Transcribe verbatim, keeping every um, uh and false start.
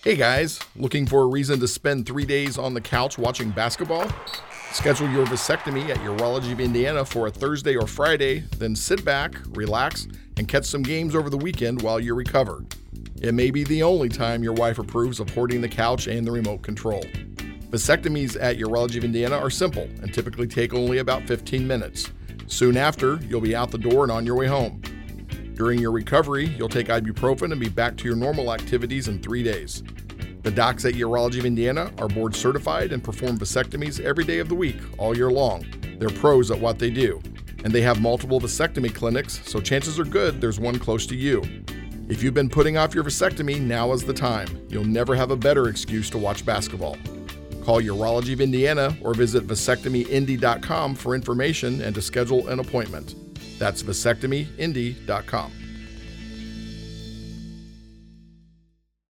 Hey guys, looking for a reason to spend three days on the couch watching basketball? Schedule your vasectomy at Urology of Indiana for a Thursday or Friday, then sit back, relax, and catch some games over the weekend while you recover. It may be the only time your wife approves of hoarding the couch and the remote control. Vasectomies at Urology of Indiana are simple and typically take only about fifteen minutes. Soon after, you'll be out the door and on your way home. During your recovery, you'll take ibuprofen and be back to your normal activities in three days. The docs at Urology of Indiana are board certified and perform vasectomies every day of the week, all year long. They're pros at what they do, and they have multiple vasectomy clinics, so chances are good there's one close to you. If you've been putting off your vasectomy, now is the time. You'll never have a better excuse to watch basketball. Call Urology of Indiana or visit vasectomy indy dot com for information and to schedule an appointment. That's vasectomy indy dot com.